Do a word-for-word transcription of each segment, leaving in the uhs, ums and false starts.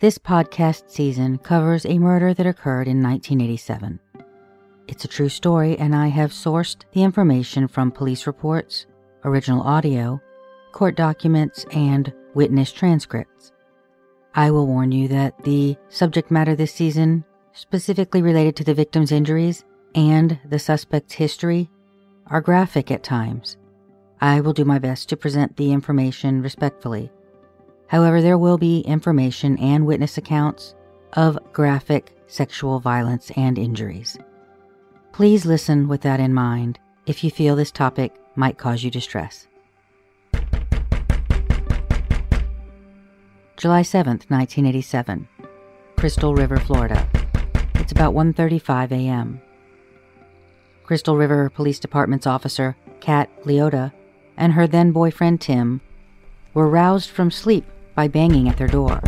This podcast season covers a murder that occurred in nineteen eighty-seven. It's a true story, and I have sourced the information from police reports, original audio, court documents, and witness transcripts. I will warn you that the subject matter this season, specifically related to the victim's injuries and the suspect's history, are graphic at times. I will do my best to present the information respectfully. However, there will be information and witness accounts of graphic sexual violence and injuries. Please listen with that in mind if you feel this topic might cause you distress. July seventh, nineteen eighty-seven, Crystal River, Florida. It's about one thirty-five a.m. Crystal River Police Department's officer, Kat Leota, and her then-boyfriend, Tim, were roused from sleep by banging at their door.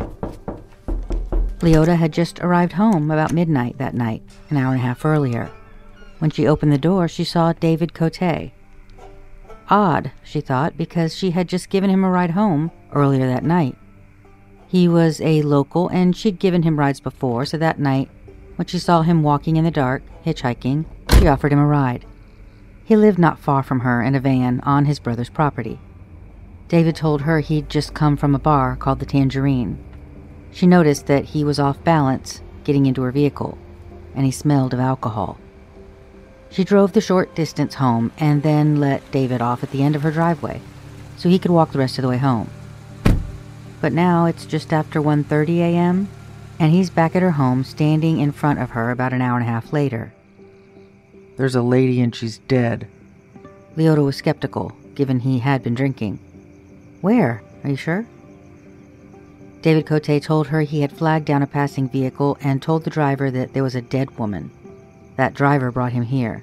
Leota had just arrived home about midnight that night, an hour and a half earlier. When she opened the door, she saw David Cote. Odd, she thought, because she had just given him a ride home earlier that night. He was a local, and she'd given him rides before, so that night, when she saw him walking in the dark, hitchhiking, she offered him a ride. He lived not far from her in a van on his brother's property. David told her he'd just come from a bar called the Tangerine. She noticed that he was off balance getting into her vehicle, and he smelled of alcohol. She drove the short distance home and then let David off at the end of her driveway so he could walk the rest of the way home. But now it's just after one thirty a.m., and he's back at her home standing in front of her about an hour and a half later. "There's a lady and she's dead." Leota was skeptical, given he had been drinking. "Where? Are you sure?" David Cote told her he had flagged down a passing vehicle and told the driver that there was a dead woman. That driver brought him here.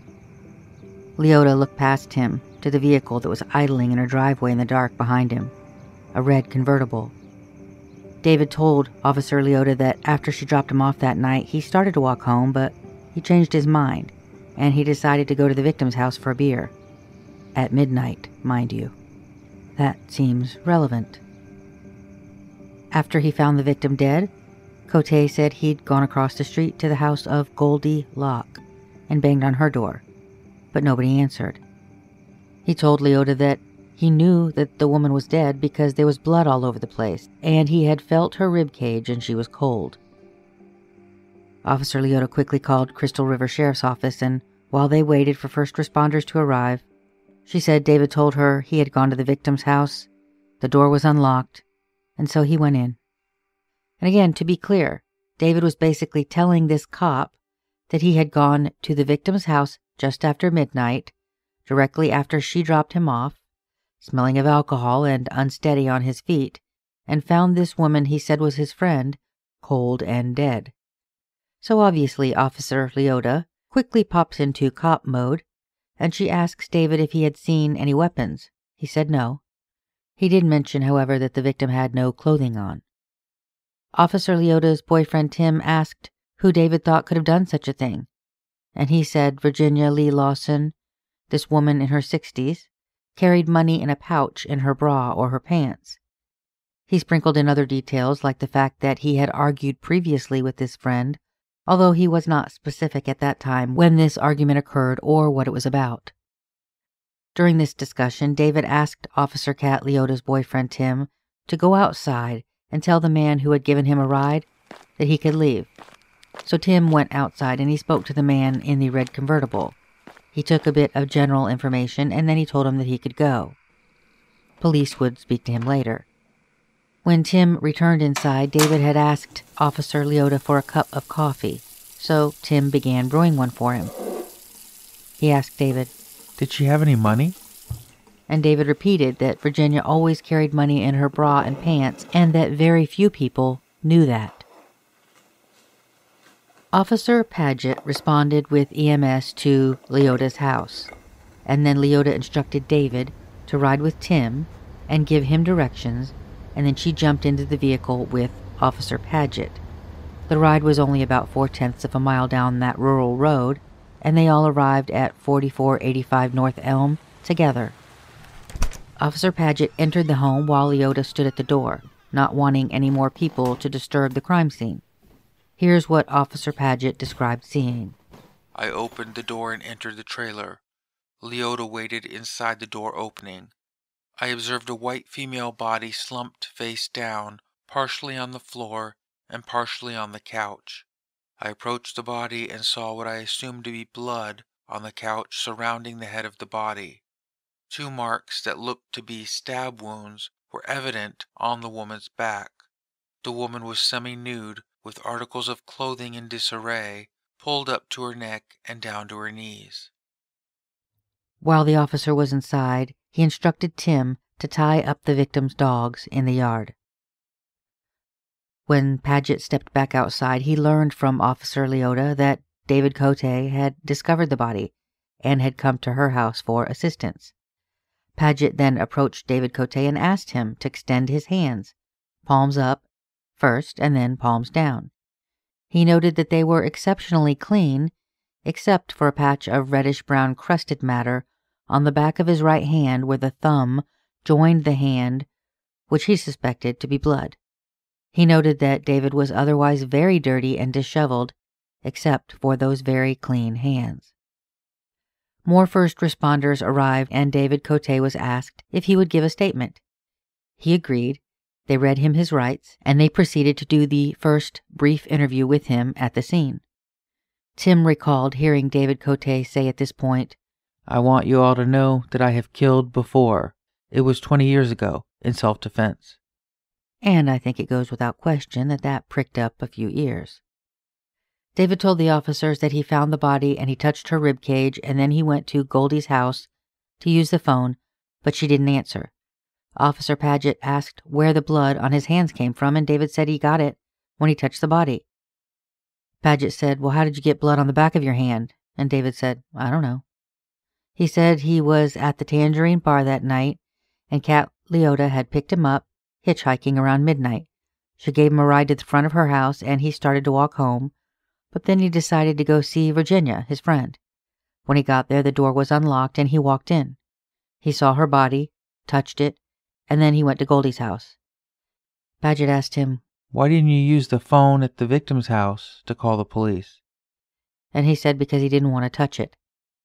Leota looked past him to the vehicle that was idling in her driveway in the dark behind him, a red convertible. David told Officer Leota that after she dropped him off that night, he started to walk home, but he changed his mind, and he decided to go to the victim's house for a beer. At midnight, mind you. That seems relevant. After he found the victim dead, Cote said he'd gone across the street to the house of Goldie Locke and banged on her door, but nobody answered. He told Leota that he knew that the woman was dead because there was blood all over the place, and he had felt her rib cage and she was cold. Officer Leota quickly called Crystal River Sheriff's Office, and while they waited for first responders to arrive, she said David told her he had gone to the victim's house, the door was unlocked, and so he went in. And again, to be clear, David was basically telling this cop that he had gone to the victim's house just after midnight, directly after she dropped him off, smelling of alcohol and unsteady on his feet, and found this woman he said was his friend, cold and dead. So obviously Officer Leota quickly pops into cop mode, and she asks David if he had seen any weapons. He said no. He did mention, however, that the victim had no clothing on. Officer Leota's boyfriend Tim asked who David thought could have done such a thing, and he said Virginia Lee Lawson, this woman in her sixties, carried money in a pouch in her bra or her pants. He sprinkled in other details like the fact that he had argued previously with this friend, although he was not specific at that time when this argument occurred or what it was about. During this discussion, David asked Officer Kat Leota's boyfriend Tim to go outside and tell the man who had given him a ride that he could leave. So Tim went outside and he spoke to the man in the red convertible. He took a bit of general information and then he told him that he could go. Police would speak to him later. When Tim returned inside, David had asked Officer Leota for a cup of coffee, so Tim began brewing one for him. He asked David, "Did she have any money?" And David repeated that Virginia always carried money in her bra and pants, and that very few people knew that. Officer Paget responded with E M S to Leota's house, and then Leota instructed David to ride with Tim and give him directions, and then she jumped into the vehicle with Officer Paget. The ride was only about four-tenths of a mile down that rural road, and they all arrived at forty-four eighty-five North Elm together. Officer Paget entered the home while Leota stood at the door, not wanting any more people to disturb the crime scene. Here's what Officer Paget described seeing. I opened the door and entered the trailer. Leota waited inside the door opening. I observed a white female body slumped face down, partially on the floor and partially on the couch. I approached the body and saw what I assumed to be blood on the couch surrounding the head of the body. Two marks that looked to be stab wounds were evident on the woman's back. The woman was semi-nude, with articles of clothing in disarray, pulled up to her neck and down to her knees. While the officer was inside, he instructed Tim to tie up the victim's dogs in the yard. When Paget stepped back outside, he learned from Officer Leota that David Cote had discovered the body and had come to her house for assistance. Paget then approached David Cote and asked him to extend his hands, palms up first and then palms down. He noted that they were exceptionally clean, except for a patch of reddish-brown crusted matter on the back of his right hand where the thumb joined the hand, which he suspected to be blood. He noted that David was otherwise very dirty and disheveled, except for those very clean hands. More first responders arrived, and David Cote was asked if he would give a statement. He agreed. They read him his rights, and they proceeded to do the first brief interview with him at the scene. Tim recalled hearing David Cote say at this point, I want you all to know that I have killed before. It was twenty years ago, in self-defense. And I think it goes without question that that pricked up a few ears. David told the officers that he found the body and he touched her rib cage, and then he went to Goldie's house to use the phone, but she didn't answer. Officer Paget asked where the blood on his hands came from, and David said he got it when he touched the body. Paget said, well, how did you get blood on the back of your hand? And David said, I don't know. He said he was at the Tangerine Bar that night, and Kat Leota had picked him up, hitchhiking around midnight. She gave him a ride to the front of her house, and he started to walk home, but then he decided to go see Virginia, his friend. When he got there, the door was unlocked, and he walked in. He saw her body, touched it, and then he went to Goldie's house. Paget asked him, Why didn't you use the phone at the victim's house to call the police? And he said because he didn't want to touch it.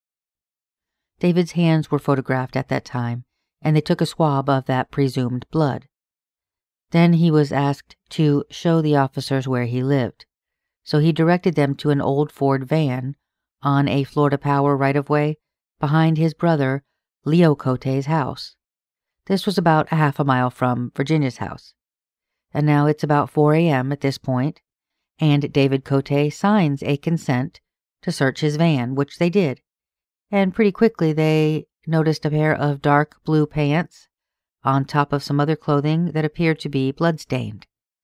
David's hands were photographed at that time, and they took a swab of that presumed blood. Then he was asked to show the officers where he lived, so he directed them to an old Ford van on a Florida Power right-of-way behind his brother Leo Cote's house. This was about a half a mile from Virginia's house. And now it's about four a.m. at this point, and David Cote signs a consent to search his van, which they did. And pretty quickly they noticed a pair of dark blue pants on top of some other clothing that appeared to be blood-stained.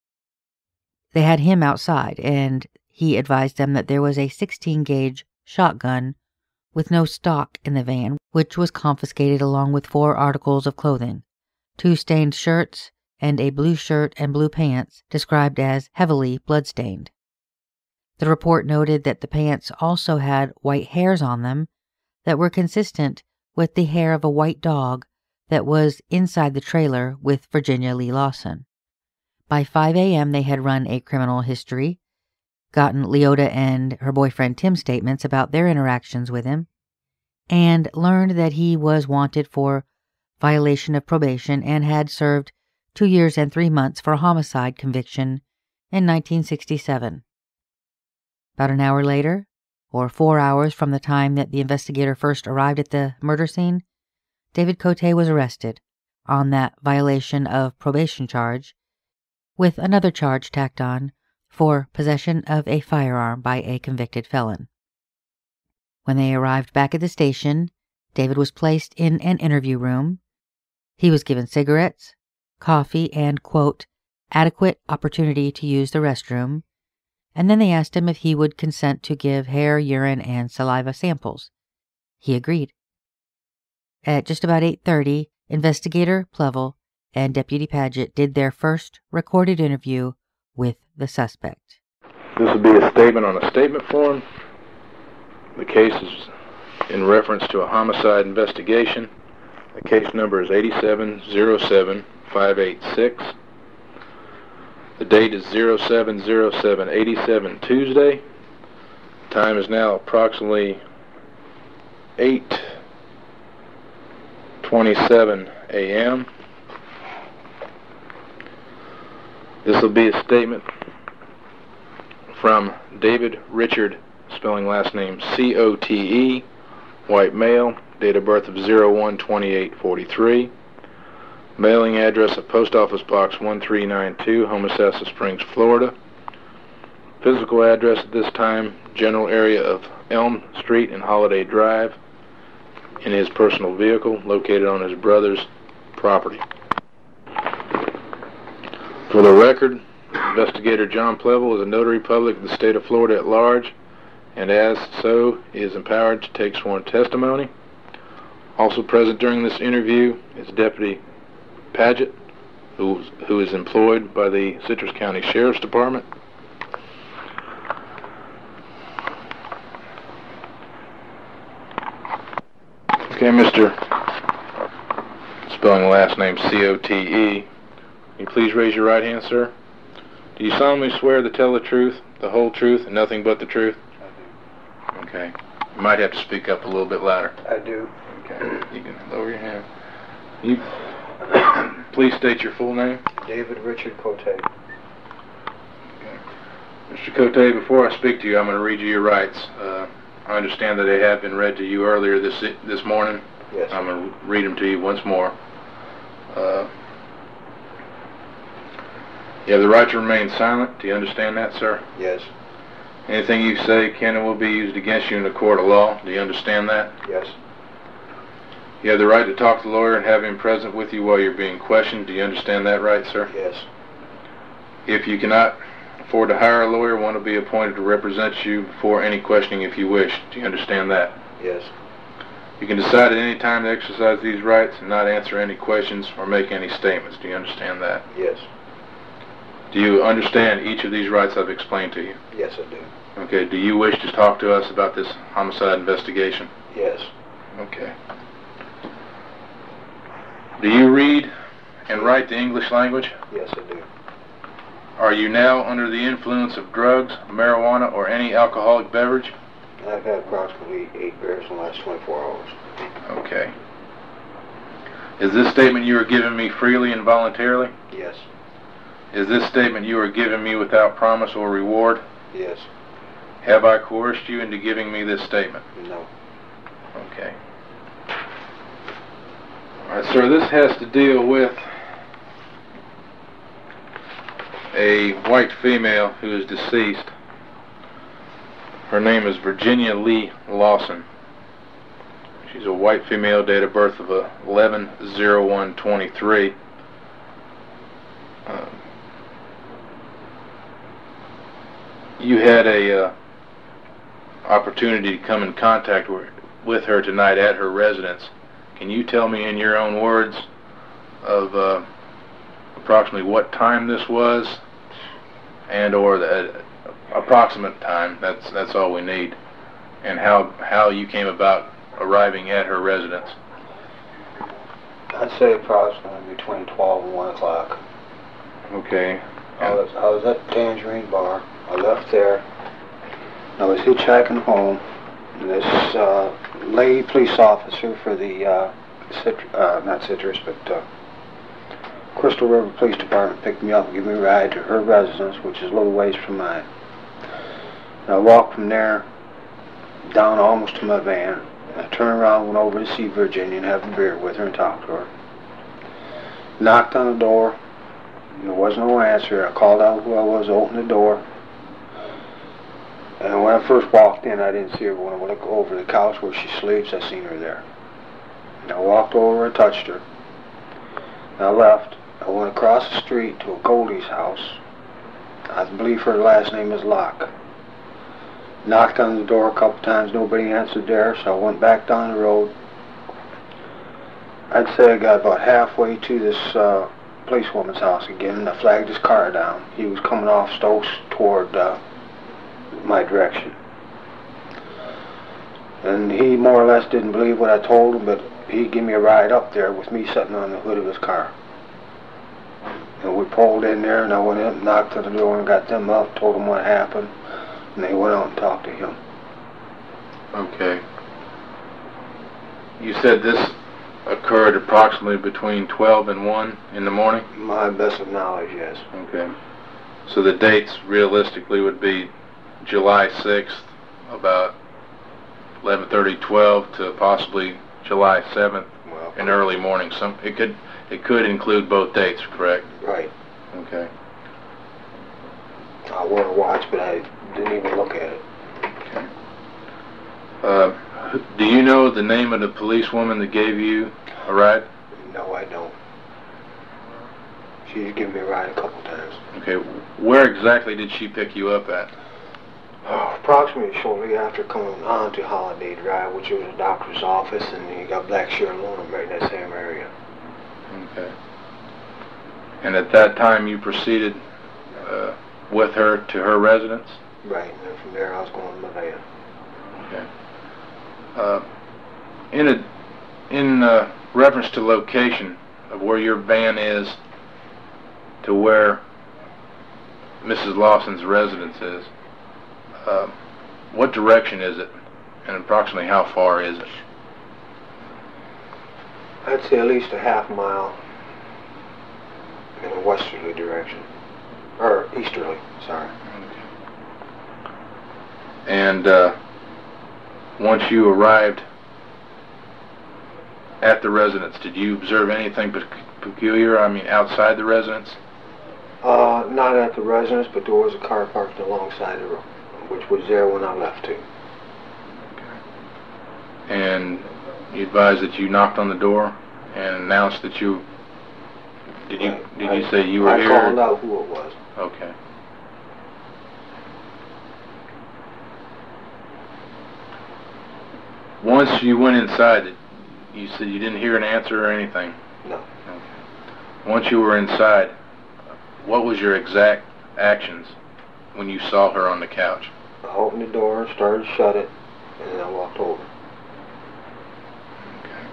They had him outside, and he advised them that there was a sixteen gauge shotgun with no stock in the van, which was confiscated along with four articles of clothing, two stained shirts, and a blue shirt and blue pants described as heavily blood-stained. The report noted that the pants also had white hairs on them that were consistent with the hair of a white dog that was inside the trailer with Virginia Lee Lawson. By five a.m. they had run a criminal history, gotten Leota and her boyfriend Tim's statements about their interactions with him, and learned that he was wanted for violation of probation and had served two years and three months for a homicide conviction in nineteen sixty-seven. About an hour later, or four hours from the time that the investigator first arrived at the murder scene, David Cote was arrested on that violation of probation charge, with another charge tacked on for possession of a firearm by a convicted felon. When they arrived back at the station, David was placed in an interview room. He was given cigarettes, coffee, and, quote, adequate opportunity to use the restroom, and then they asked him if he would consent to give hair, urine, and saliva samples. He agreed. At just about eight thirty, Investigator Plevel and Deputy Paget did their first recorded interview with the suspect. This will be a statement on a statement form. The case is in reference to a homicide investigation. The case number is eight seven zero seven five eight six. The date is oh seven oh seven eighty-seven, Tuesday. Time is now approximately eight twenty-seven a m This will be a statement from David Richard, spelling last name C O T E, white male, date of birth of oh one twenty-eight forty-three, mailing address of Post Office Box one three nine two, Homosassa Springs, Florida. Physical address at this time, general area of Elm Street and Holiday Drive, in his personal vehicle located on his brother's property. For the record, Investigator John Plevel is a notary public of the state of Florida at large, and as so is empowered to take sworn testimony. Also present during this interview is Deputy Paget, who, who is employed by the Citrus County Sheriff's Department. Okay, Mister Spelling the last name C O T E. Can you please raise your right hand, sir? Do you solemnly swear to tell the truth, the whole truth, and nothing but the truth? I do. Okay. You might have to speak up a little bit louder. I do. Okay. You can lower your hand. You please state your full name. David Richard Cote. Okay. Mister Cote, before I speak to you, I'm going to read you your rights. Uh, I understand that they have been read to you earlier this this morning. Yes. I'm going to read them to you once more. Uh, you have the right to remain silent. Do you understand that, sir? Yes. Anything you say can and will be used against you in a court of law. Do you understand that? Yes. You have the right to talk to the lawyer and have him present with you while you're being questioned. Do you understand that right, sir? Yes. If you cannot afford to hire a lawyer, one will be appointed to represent you before any questioning if you wish. Do you understand that? Yes. You can decide at any time to exercise these rights and not answer any questions or make any statements. Do you understand that? Yes. Do you understand each of these rights I've explained to you? Yes, I do. Okay, do you wish to talk to us about this homicide investigation? Yes. Okay. Do you read and write the English language? Yes, I do. Are you now under the influence of drugs, marijuana, or any alcoholic beverage? I've had approximately eight beers in the last twenty-four hours. Okay. Is this statement you are giving me freely and voluntarily? Yes. Is this statement you are giving me without promise or reward? Yes. Have I coerced you into giving me this statement? No. Okay. All right, sir, this has to deal with a white female who is deceased. Her name is Virginia Lee Lawson. She's a white female, date of birth of eleven oh one twenty-three. Uh, you had a uh, opportunity to come in contact with, with her tonight at her residence. Can you tell me in your own words of uh, approximately what time this was, and or the uh, approximate time? That's that's all we need, and how how you came about arriving at her residence. I'd say approximately between twelve and one o'clock. Okay. I was, I was at the Tangerine Bar. I left there. I was hitchhiking home. And this uh, lady police officer for the, uh, Cit- uh, not Citrus, but uh, Crystal River Police Department picked me up and gave me a ride to her residence, which is a little ways from mine. And I walked from there down almost to my van. I turned around, went over to see Virginia and have a beer with her and talk to her. Knocked on the door. There was no answer. I called out who I was, opened the door. And when I first walked in, I didn't see her. When I went over to the couch where she sleeps, I seen her there. And I walked over and touched her. And I left. I went across the street to a Goldie's house. I believe her last name is Locke. Knocked on the door a couple times. Nobody answered there, so I went back down the road. I'd say I got about halfway to this uh, policewoman's house again, and I flagged his car down. He was coming off Stokes toward uh, my direction. And he more or less didn't believe what I told him, but he gave me a ride up there with me sitting on the hood of his car. And we pulled in there, and I went in and knocked on the door and got them up, told them what happened, and they went out and talked to him. Okay. You said this occurred approximately between twelve and one in the morning? My best of knowledge, yes. Okay. So the dates realistically would be July sixth, about eleven thirty, twelve, to possibly July seventh Well, in early morning. Some it could it could include both dates, correct? right. Okay. I wore a watch, but I didn't even look at it. Okay. Uh, do you know the name of the policewoman that gave you a ride? No, I don't. She's given me a ride a couple times. Okay. Where exactly did she pick you up at? Oh, approximately shortly after coming on to Holiday Drive, which was a doctor's office, and you got Blackshear Aluminum right in that same area. Okay. And at that time you proceeded uh, with her to her residence? Right, and then from there I was going to my van. Okay. Uh, in a, in uh, reference to location of where your van is to where Missus Lawson's residence is, uh, what direction is it, and approximately how far is it? I'd say at least a half mile in a westerly direction. Or easterly, sorry. Okay. And uh, once you arrived at the residence, did you observe anything pe- peculiar, I mean, outside the residence? Uh, not at the residence, but there was a car parked alongside the road, which was there when I left too. And you advised that you knocked on the door and announced that you... Did you Right. did you I- say you were I here? I called out who it was. Okay. Once you went inside, you said you didn't hear an answer or anything? No. Okay. Once you were inside, what was your exact actions when you saw her on the couch? I opened the door and started to shut it, and then I walked over. Okay.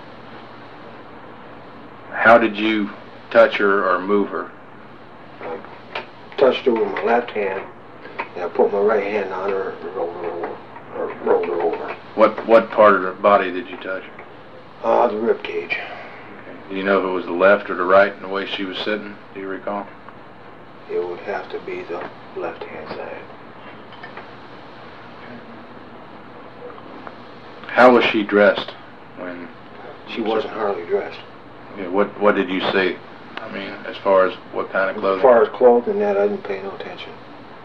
How did you touch her or move her? I touched her with my left hand, and I put my right hand on her and rolled her over. Or rolled her over. What what part of her body did you touch? Uh, the rib cage. Okay. Do you know if it was the left or the right in the way she was sitting? Do you recall? It would have to be the left-hand side. How was she dressed when? She wasn't hardly dressed. Okay, what what did you see? I mean, as far as what kind of clothing? As far as clothing, that I didn't pay no attention.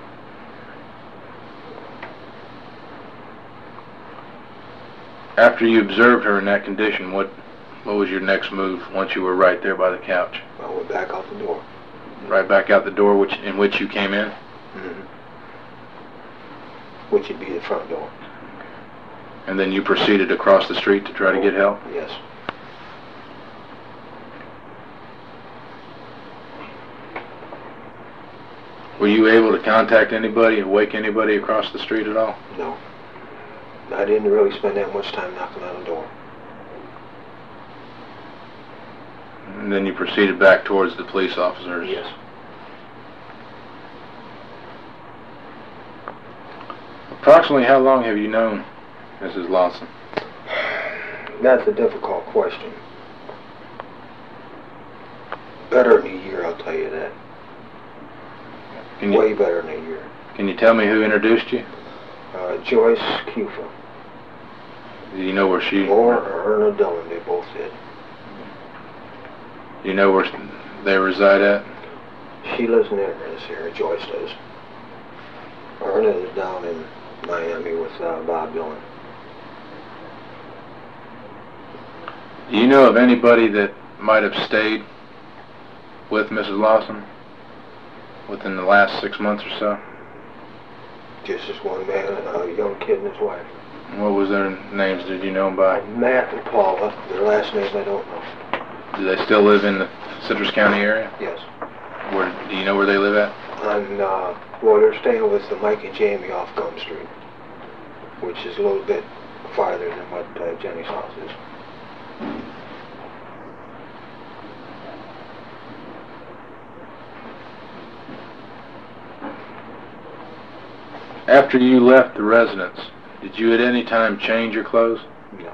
After you observed her in that condition, what what was your next move once you were right there by the couch? I went back out the door. Right back out the door which in which you came in? Mm-hmm. Which would be the front door. And then you proceeded across the street to try to get help? Yes. Were you able to contact anybody, wake anybody across the street at all? No. I didn't really spend that much time knocking on the door. And then you proceeded back towards the police officers? Yes. Approximately how long have you known Missus Lawson? That's a difficult question. Better than a year, I'll tell you that. Can you, Way better than a year. Can you tell me who introduced you? Uh, Joyce Cufa. Do you know where she... Or Erna Dillon, they both did. Do you know where they reside at? She lives in Inverness here, Joyce does. Erna is down in Miami with uh, Bob Dillon. Do you know of anybody that might have stayed with Missus Lawson within the last six months or so? Just this one man, a young kid and his wife. What was their names? Did you know them by? Matt and Paula. Their last names I don't know. Do they still live in the Citrus County area? Yes. Where do you know where they live at? On, uh, well, they're staying with the Mike and Jamie off Gum Street, which is a little bit farther than what uh, Jenny's house is. After you left the residence, did you at any time change your clothes? No.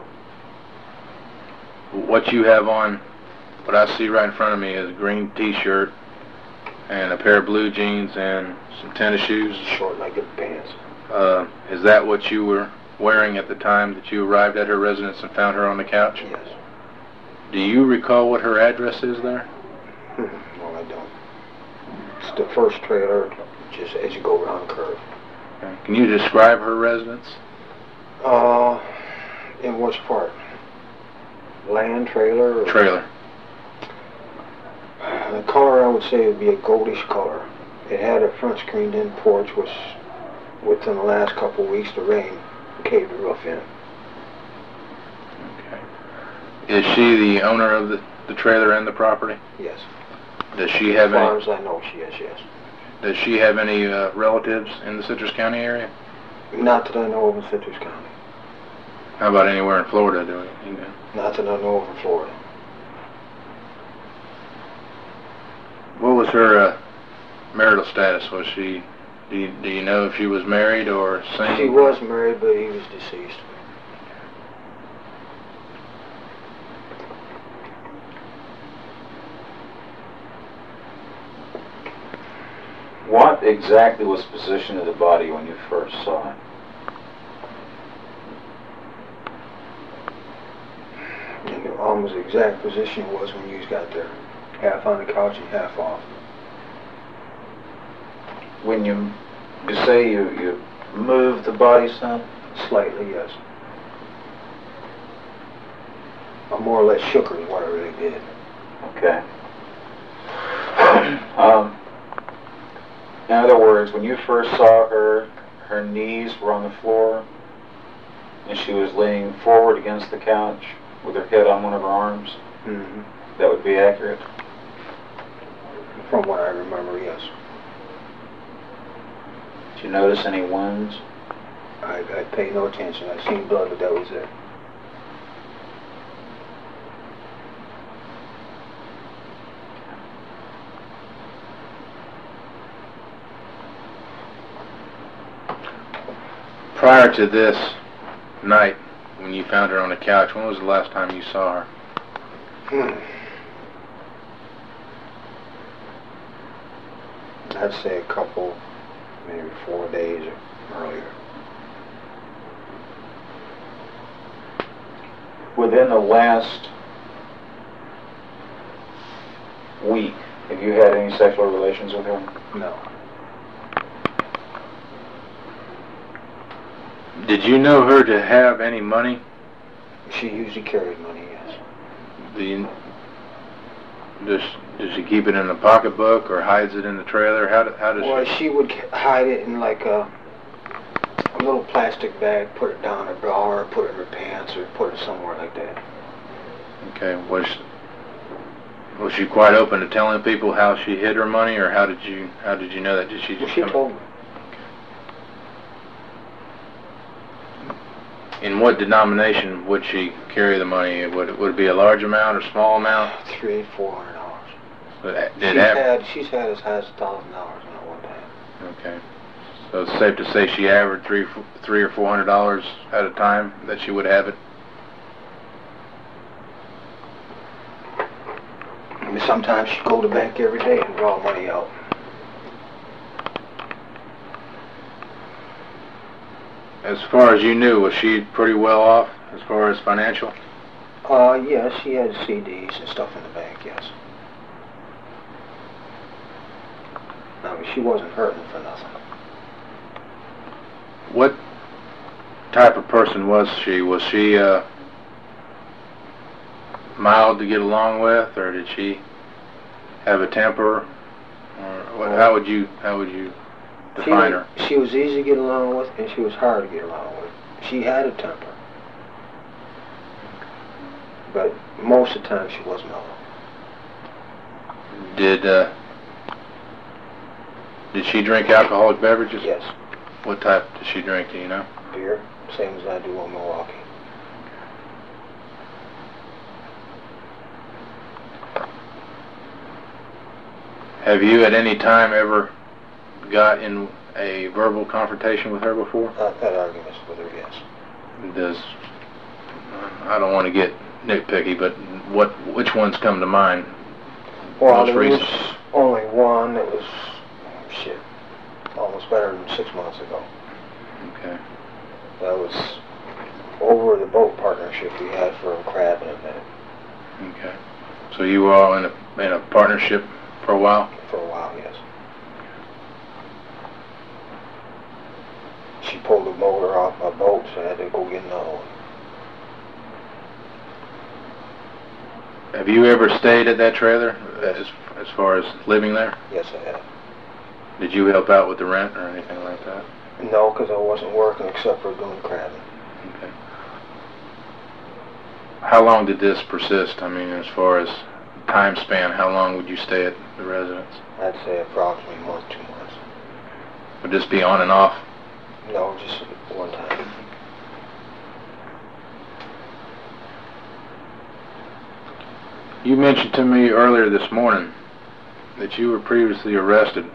What you have on, what I see right in front of me is a green t-shirt and a pair of blue jeans and some tennis shoes. Short-legged pants. Uh, is that what you were wearing at the time that you arrived at her residence and found her on the couch? Yes. Do you recall what her address is there? Well, I don't. It's the first trailer, just as you go around the curve. Okay. Can you describe her residence? Uh, in which part? Land, trailer? Or Trailer. The color, I would say, would be a goldish color. It had a front screened-in porch, which, within the last couple of weeks, the rain caved the roof in. Okay. Is she the owner of the, the trailer and the property? Yes. Does she have As far any? as I know, she is, yes. Does she have any uh, relatives in the Citrus County area? Not that I know of in Citrus County. How about anywhere in Florida? Do you know? Not that I know of in Florida. What was her uh, marital status? Was she? Do you, do you know if she was married or single? She was married, but he was deceased. What exactly was the position of the body when you first saw it? And the almost exact position it was when you got there. Half on the couch and half off. When you, you say you, you moved the body some? Slightly, yes. I more or less shook her is what I really did. Okay. um, in other words, when you first saw her, her knees were on the floor and she was leaning forward against the couch with her head on one of her arms. Mm-hmm. That would be accurate? From what I remember, yes. Did you notice any wounds? I, I paid no attention. I seen blood, but that was it. Prior to this night, when you found her on the couch, when was the last time you saw her? Hmm. I'd say a couple, maybe four days earlier. Within the last week, have you had any sexual relations with her? No. Did you know her to have any money? She usually carried money, yes. Do you, does, does she keep it in a pocketbook or hides it in the trailer? How, do, how does Well, she? she would hide it in like a, a little plastic bag, put it down her bra, or put it in her pants, or put it somewhere like that. Okay, was was she quite open to telling people how she hid her money, or how did you how did you know that? Did she Well, just she come? told me. In what denomination would she carry the money? Would it, would it be a large amount or small amount? Three, four hundred dollars. Did She's it have? had, she's had as high as a thousand dollars at one time. Okay, so it's safe to say she averaged three, three or four hundred dollars at a time that she would have it. I mean, sometimes she'd go to the bank every day and draw money out. As far as you knew, was she pretty well off as far as financial? Uh, yes, she had C Ds and stuff in the bank, yes. I mean, she wasn't hurting for nothing. What type of person was she? Was she uh, mild to get along with, or did she have a temper? Or what, how would you how would you define she, her? She was easy to get along with, and she was hard to get along with. She had a temper. But most of the time she was mellow. Did uh, did she drink alcoholic beverages? Yes. What type did she drink? Do you know? Beer, same as I do in Milwaukee. Have you at any time ever got in a verbal confrontation with her before? I've had arguments with her, yes. Does, I don't want to get nitpicky, but what, which ones come to mind? Well, Most there recent. was only one that was, shit, almost better than six months ago. Okay. That was over the boat partnership we had for a crab and a minute. Okay. So you were all in a, in a partnership for a while? For a while, yes. She pulled the motor off my boat, so I had to go get another one. Have you ever stayed at that trailer as, as far as living there? Yes, I have. Did you help out with the rent or anything like that? No, because I wasn't working except for doing crabbing. Okay. How long did this persist? I mean, as far as time span, how long would you stay at the residence? I'd say approximately a month, two months. Would this be on and off? No, just one time. You mentioned to me earlier this morning that you were previously arrested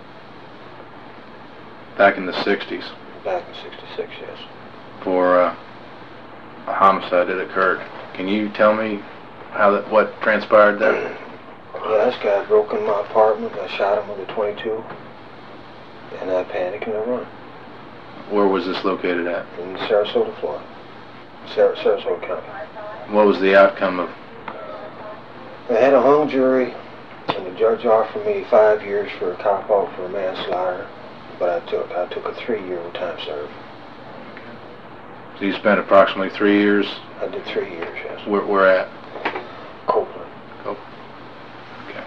back in the sixties Back in sixty-six, yes. for uh, a homicide that occurred. Can you tell me how that, what transpired there? Yeah, this guy broke in my apartment. I shot him with a twenty-two, and I panicked and I run. Where was this located at? In Sarasota, Florida. Sar- Sarasota County. What was the outcome of? I had a hung jury, and the judge offered me five years for a cop-out for manslaughter, but I took I took a three-year time served. So you spent approximately three years. I did three years, yes. Where, where at? Copeland. Oh. Okay.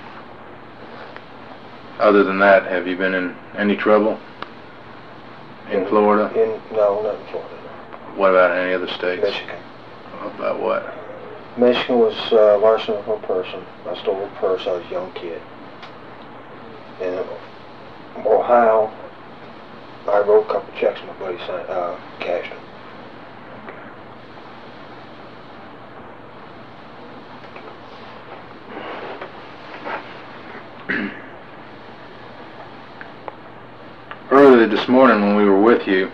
Other than that, have you been in any trouble in, in Florida? In no, not in Florida. No. What about any other states? Michigan. About what? Michigan was uh, larceny of a person. I stole a purse. I was a young kid. In Ohio, I wrote a couple checks. My buddy signed, uh, cashed them. Earlier this morning when we were with you,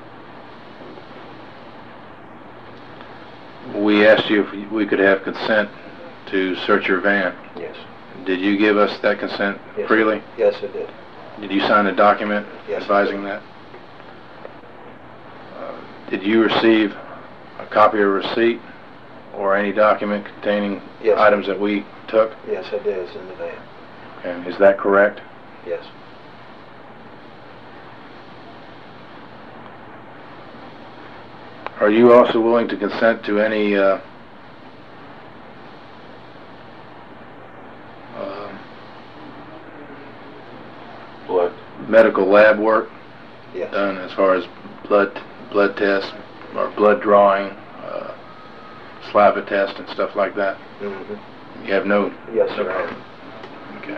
we asked you if we could have consent to search your van. Yes. Did you give us that consent Yes, freely? Yes, I did. Did you sign a document Yes, advising that? Uh, did you receive a copy of a receipt or any document containing Yes. items that we took? Yes, I did. It's in the van. Okay. Is that correct? Yes. Are you also willing to consent to any uh, uh, Blood. medical lab work Yes. done as far as blood blood tests or blood drawing, uh, saliva test and stuff like that? Mm-hmm. You have no... Yes, no sir. I problem. Okay.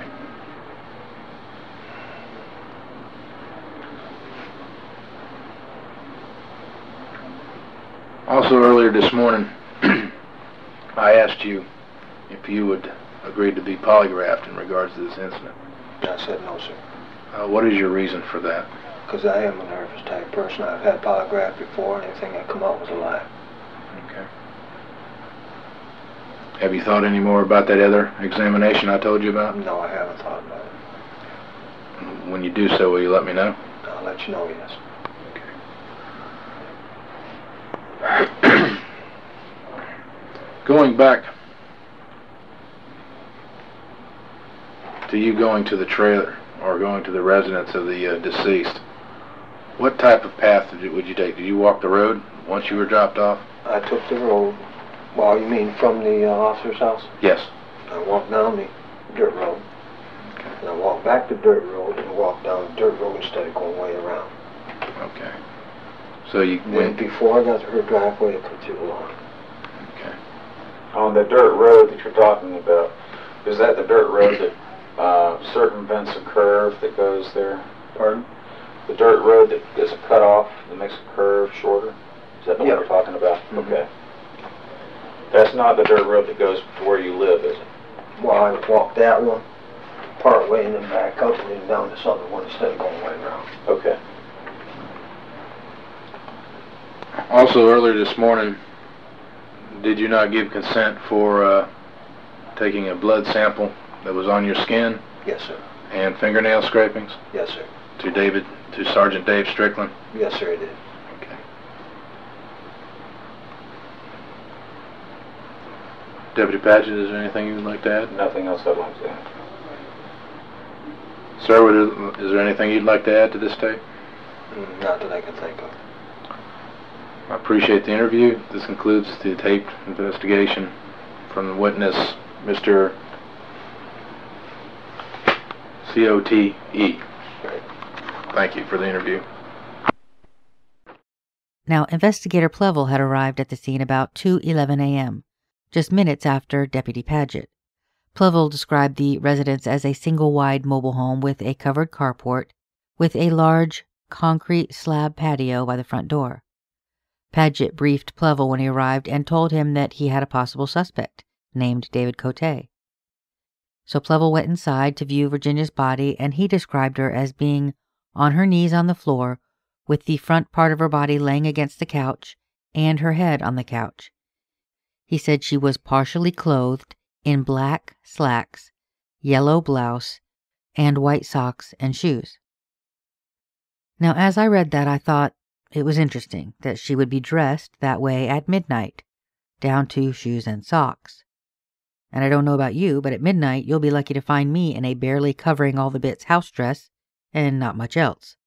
Also earlier this morning, I asked you if you would agree to be polygraphed in regards to this incident. I said no, sir. Uh, what is your reason for that? Because I am a nervous type person. I've had polygraph before, and everything that come out was a lie. Okay. Have you thought any more about that other examination I told you about? No, I haven't thought about it. When you do so, will you let me know? I'll let you know, yes. Going back to you going to the trailer or going to the residence of the uh, deceased, what type of path did you, would you take? Did you walk the road once you were dropped off? I took the road. Well, you mean from the uh, officer's house? Yes. I walked down the dirt road. Okay. And I walked back the dirt road and walked down the dirt road instead of going way around. Okay. So you Then went... before I got to her driveway, I put too long. Okay. On the dirt road that you're talking about, is that the dirt road that uh, circumvents a curve that goes there? Pardon? The dirt road that is a cutoff that makes a curve shorter? Is that the Yeah. one you're talking about? Mm-hmm. Okay. That's not the dirt road that goes to where you live, is it? Well, I walked that one, part way and then back up and then down this other one instead of going right around. Okay. Also, earlier this morning, did you not give consent for uh, taking a blood sample that was on your skin Yes, sir. and fingernail scrapings Yes, sir. to David, to Sergeant Dave Strickland? Yes, sir, I did. Okay. Deputy Patchett, is there anything you would like to add? Nothing else I'd like to add. Sir, would- is there anything you'd like to add to this tape? Mm, Not that I can think of. I appreciate the interview. This concludes the taped investigation from the witness, Mister C O T E. Right. Thank you for the interview. Now, Investigator Plevel had arrived at the scene about two eleven a.m., just minutes after Deputy Padgett. Plevel described the residence as a single-wide mobile home with a covered carport, with a large concrete slab patio by the front door. Padgett briefed Plevel when he arrived and told him that he had a possible suspect, named David Cote. So Plevel went inside to view Virginia's body, and he described her as being on her knees on the floor, with the front part of her body laying against the couch and her head on the couch. He said she was partially clothed in black slacks, yellow blouse, and white socks and shoes. Now, as I read that, I thought it was interesting that she would be dressed that way at midnight, down to shoes and socks. And I don't know about you, but at midnight you'll be lucky to find me in a barely covering all the bits house dress and not much else.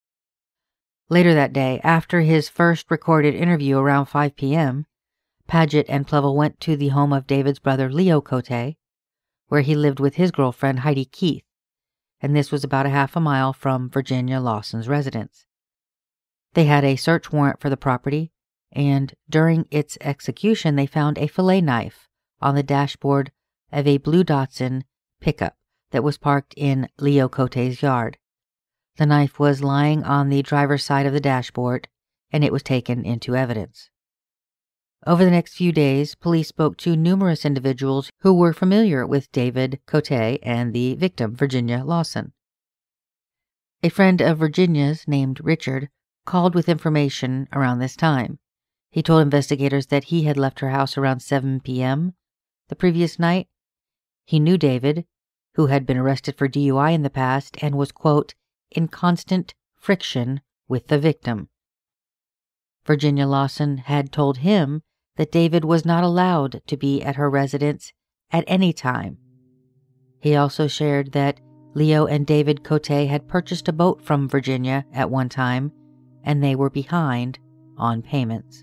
Later that day, after his first recorded interview around five p.m., Padgett and Plevel went to the home of David's brother Leo Cote, where he lived with his girlfriend Heidi Keith, and this was about a half a mile from Virginia Lawson's residence. They had a search warrant for the property, and during its execution they found a fillet knife on the dashboard of a blue Datsun pickup that was parked in Leo Cote's yard. The knife was lying on the driver's side of the dashboard, and it was taken into evidence. Over the next few days, police spoke to numerous individuals who were familiar with David Cote and the victim, Virginia Lawson. A friend of Virginia's, named Richard, called with information around this time. He told investigators that he had left her house around seven p.m. the previous night. He knew David, who had been arrested for D U I in the past and was, quote, in constant friction with the victim. Virginia Lawson had told him that David was not allowed to be at her residence at any time. He also shared that Leo and David Cote had purchased a boat from Virginia at one time, and they were behind on payments.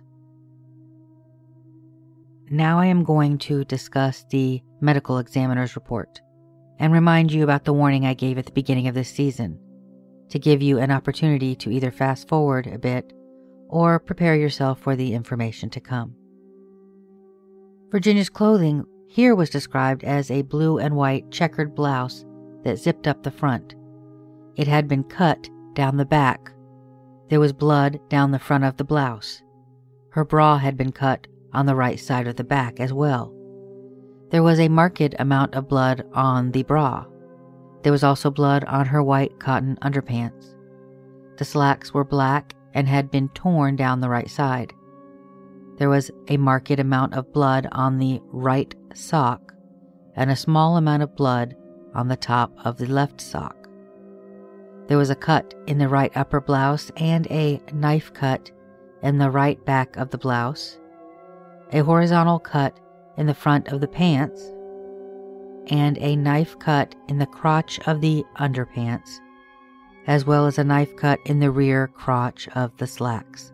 Now I am going to discuss the medical examiner's report and remind you about the warning I gave at the beginning of this season, to give you an opportunity to either fast forward a bit or prepare yourself for the information to come. Virginia's clothing here was described as a blue and white checkered blouse that zipped up the front. It had been cut down the back. There was blood down the front of the blouse. Her bra had been cut on the right side of the back as well. There was a marked amount of blood on the bra. There was also blood on her white cotton underpants. The slacks were black and had been torn down the right side. There was a marked amount of blood on the right sock and a small amount of blood on the top of the left sock. There was a cut in the right upper blouse and a knife cut in the right back of the blouse, a horizontal cut in the front of the pants, and a knife cut in the crotch of the underpants, as well as a knife cut in the rear crotch of the slacks.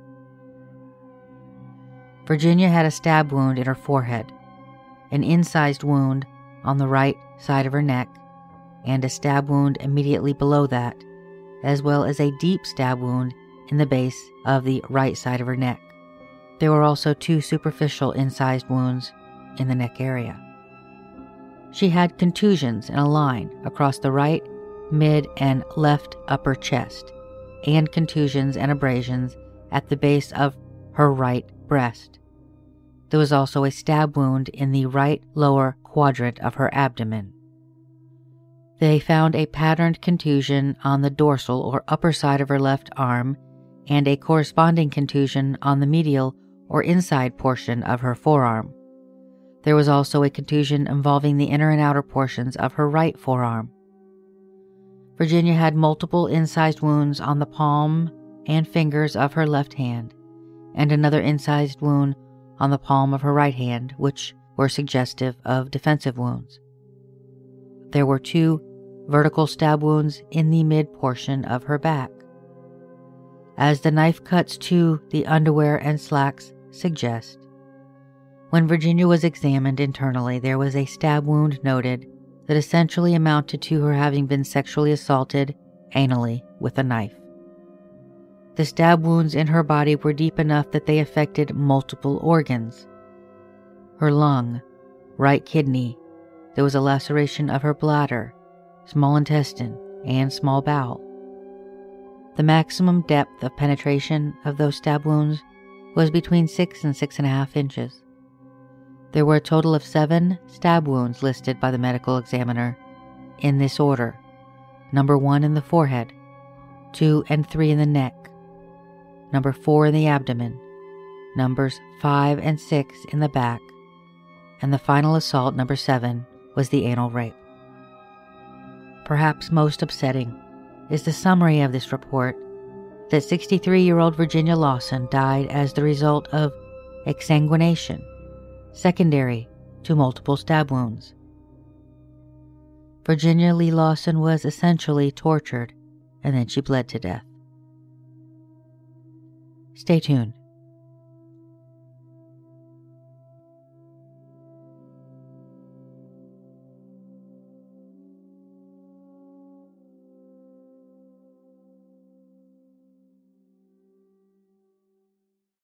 Virginia had a stab wound in her forehead, an incised wound on the right side of her neck, and a stab wound immediately below that, as well as a deep stab wound in the base of the right side of her neck. There were also two superficial incised wounds in the neck area. She had contusions in a line across the right, mid, and left upper chest, and contusions and abrasions at the base of her right breast. There was also a stab wound in the right lower quadrant of her abdomen. They found a patterned contusion on the dorsal or upper side of her left arm and a corresponding contusion on the medial or inside portion of her forearm. There was also a contusion involving the inner and outer portions of her right forearm. Virginia had multiple incised wounds on the palm and fingers of her left hand, and another incised wound on the palm of her right hand, which were suggestive of defensive wounds. There were two vertical stab wounds in the mid portion of her back. As the knife cuts to the underwear and slacks suggest, when Virginia was examined internally, there was a stab wound noted that essentially amounted to her having been sexually assaulted anally with a knife. The stab wounds in her body were deep enough that they affected multiple organs. Her lung, right kidney, there was a laceration of her bladder, small intestine, and small bowel. The maximum depth of penetration of those stab wounds was between six and six and a half inches. There were a total of seven stab wounds listed by the medical examiner in this order: number one in the forehead, two and three in the neck, number four in the abdomen, numbers five and six in the back, and the final assault, number seven, was the anal rape. Perhaps most upsetting is the summary of this report that sixty-three-year-old Virginia Lawson died as the result of exsanguination, secondary to multiple stab wounds. Virginia Lee Lawson was essentially tortured, and then she bled to death. Stay tuned.